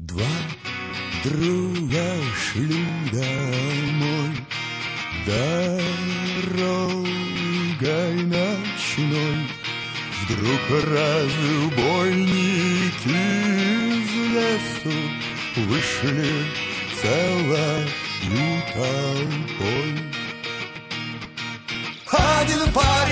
Два друга шли домой дорогой ночной. Вдруг разбойники из лесу вышли целой толпой. Один парень